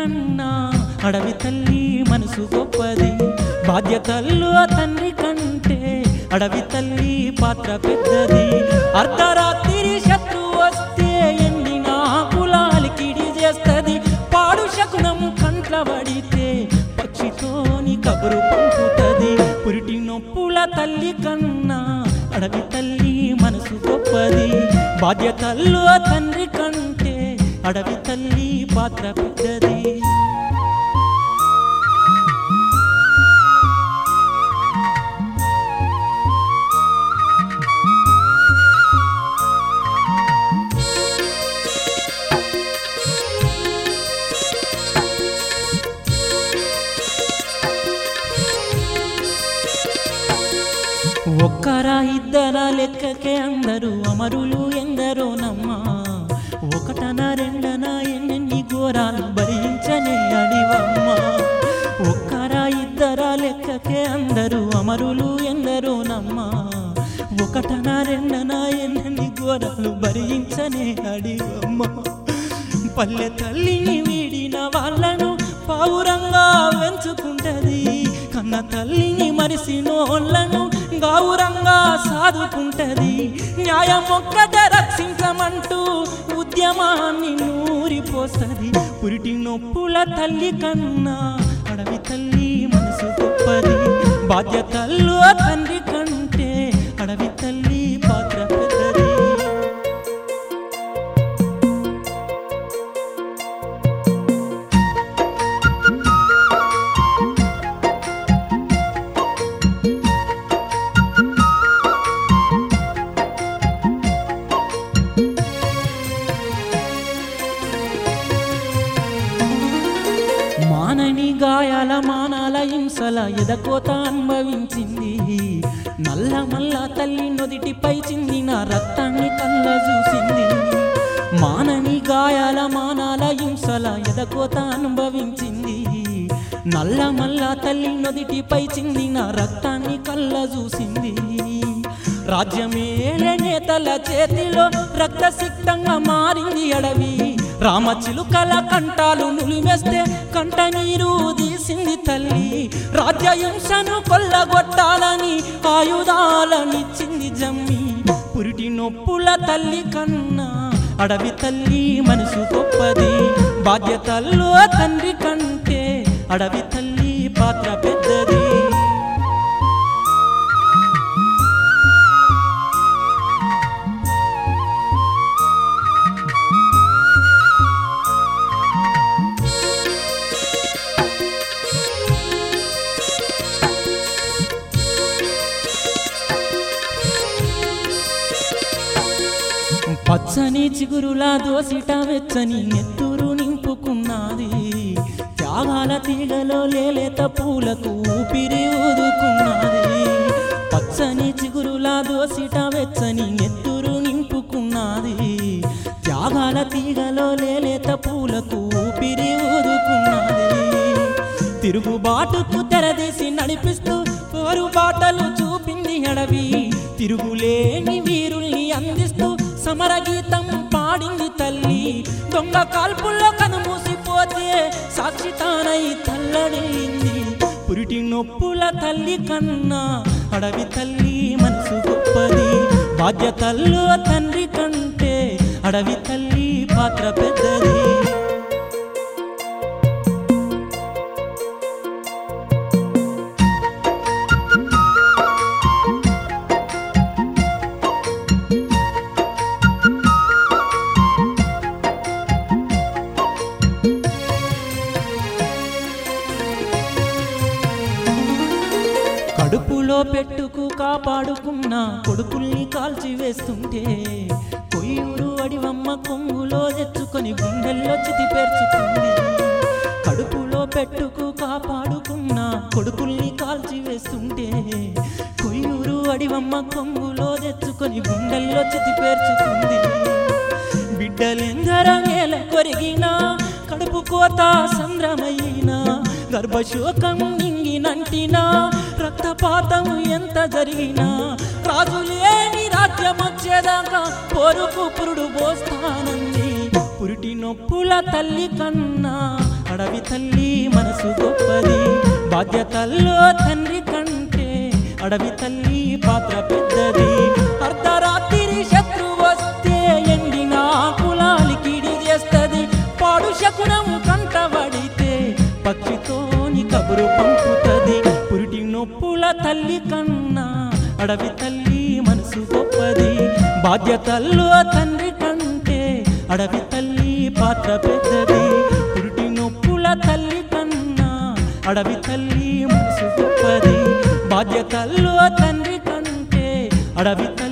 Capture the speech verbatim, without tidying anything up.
కన్నా అడవి తల్లి మనసు గొప్పది. బాధ్యతల్లో తండ్రి కంటే అడవి తల్లి పాత్ర పెద్దది. అర్ధరాత్రి శత్రువు వస్తే ఎండిన ఆకులాలికిడి చేస్తది. పాడు శకునం కంట్ల పడితే పక్షితోని కబురు పంపుతది. పురిటి నొప్పుల తల్లి కన్నా అడవి తల్లి మనసు గొప్పది. బాధ్యతల్లో తండ్రి కంటే అడవి తల్లి పాత్ర పెద్దది. ఒక్కరా ఇద్దరా లెక్కకే అందరూ అమరులు ఎందరో నమ్మా. ఒకటనా రెండనా ఎన్నెన్ని ఘోరాలు భరించనే అడివమ్మ. ఒక్కరా ఇద్దరా లెక్కకే అందరూ అమరులు ఎందరో నమ్మా. ఒకటనా రెండనా ఎన్నెన్ని ఘోరాలు భరించనే అడివమ్మ. పల్లె తల్లిని వీడిన వాళ్ళను పావురంగా వెంచుకుంటది. కన్న తల్లిని మరిసినోళ్ళను గౌరంగా సాదుకుంటది. న్యాయం ఒక్కట రక్షించమంటూ ఉద్యమాన్ని నూరిపోస్తది. పురిటి నొప్పుల తల్లి కన్నా అడవి తల్లి మనసు గొప్పది. బాధ్యతల్లో తండ్రి కంటే అడవి తల్లి పాత్ర పెద్దది. మానని గాయాల మానాల హింసల ఎదకోత అనుభవించింది. నల్ల మల్ల తల్లి నొదిటిపై చిందిన రక్తాన్ని కళ్ళ చూసింది. మానని గాయాల మానాల హింసల ఎదకోత అనుభవించింది. నల్ల మల్ల తల్లి నొదిటిపై చిందిన రక్తాన్ని కళ్ళ చూసింది. రాజ్యమేలే నేతల చేతిలో రక్తసిక్తంగా మారింది అడవి. రామచిలుకల కంటాలు నులిమేస్తే కంట నీరు తీసింది తల్లి. రాజ్యహింసను కొల్లగొట్టాలని ఆయుధాలనిచ్చింది జమ్మి. పురిటి నొప్పుల తల్లి కన్నా అడవి తల్లి మనసు గొప్పది. బాధ్యతల్లో తండ్రి కంటే అడవి తల్లి పాత్ర పెద్దది. పచ్చని చిగురులా దోసిట వెచ్చని నెత్తురు నింపుకున్నది. త్యాగాల తీగలో లేలేత పూలకు ఊపిరి ఊదుకున్నది. పచ్చని చిగురులా దోసిట వెచ్చని నెత్తురు నింపుకున్నది. త్యాగాల తీగలో లేలేత పూలకు ఊపిరి ఊదుకున్నది. తిరుగుబాటుకు తెరదీసి నడిపిస్తూ పోరుబాటలు చూపింది అడవి. తిరుగులేని వీరుల్ని అందిస్తూ సమరగీతం పాడింది తల్లి. దొంగ కాల్పుల్లో కనుమూసిపోతే సాక్షి తానై తల్లడిల్లింది. పురిటి నొప్పుల తల్లి కన్నా అడవి తల్లి మనసు గొప్పది. బాధ్యతల్లో తండ్రి కంటే అడవి తల్లి పాత్ర పెద్దది. కడుపులో పెట్టుకు కాపాడుకున్న కొడుకుల్ని కాల్చి వేస్తుంటే కొయ్యూరు అడివమ్మ కొంగులో తెచ్చుకొని గుండెల్లో చితి పేర్చుకుంది. కడుపులో పెట్టుకు కాపాడుకున్న కొడుకుల్ని కాల్చి వేస్తుంటే కొయ్యూరు అడివమ్మ కొంగులో తెచ్చుకొని గుండెల్లో చితి పేర్చుకుంది. బిడ్డలెందర నేల కొరిగినా కడుపు కోత సంద్రమైనా గర్భశోకం నింగినంటినా రక్తపాతం ఎంత జరిగినా రాజులేని రాజ్యం వచ్చేదాకా పోరుకు పురుడు పోస్తానంది. పురిటి నొప్పుల తల్లి కన్నా అడవి తల్లి మనసు గొప్పది బాధ్యతల్లో తండ్రి కంటే అడవి తల్లి పాత్ర పెద్దది అర్ధరాత్రి శత్రు వస్తే ఎండిన కులాలికిడి చేస్తది పాడు శకునం కంటబడితే పక్షితోని కబురు పంపుతది పురిటి నొప్పుల తల్లి కన్నా అడవి తల్లి మనసు గొప్పది బాధ్యతల్లో తండ్రి కంటే అడవి తల్లి పాత్ర పెద్దది పురిటి నొప్పుల తల్లి కన్నా అడవి తల్లి మనసు గొప్పది బాధ్యతల్లో తండ్రి కంటే అడవి